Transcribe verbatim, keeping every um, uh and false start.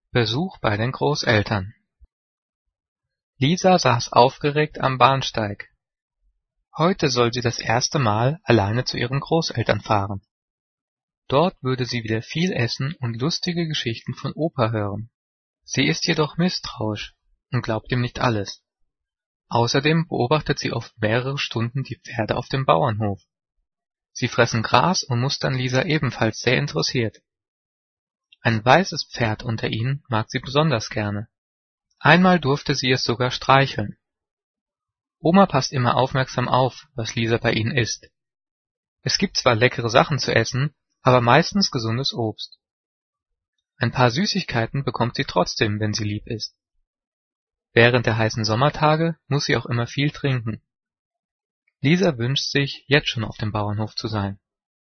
Besuch bei den Großeltern. Lisa saß aufgeregt am Bahnsteig. Heute soll sie das erste Mal alleine zu ihren Großeltern fahren. Dort würde sie wieder viel essen und lustige Geschichten von Opa hören. Sie ist jedoch misstrauisch und glaubt ihm nicht alles. Außerdem beobachtet sie oft mehrere Stunden die Pferde auf dem Bauernhof. Sie fressen Gras und mustern Lisa ebenfalls sehr interessiert. Ein weißes Pferd unter ihnen mag sie besonders gerne. Einmal durfte sie es sogar streicheln. Oma passt immer aufmerksam auf, was Lisa bei ihnen isst. Es gibt zwar leckere Sachen zu essen, aber meistens gesundes Obst. Ein paar Süßigkeiten bekommt sie trotzdem, wenn sie lieb ist. Während der heißen Sommertage muss sie auch immer viel trinken. Lisa wünscht sich, jetzt schon auf dem Bauernhof zu sein.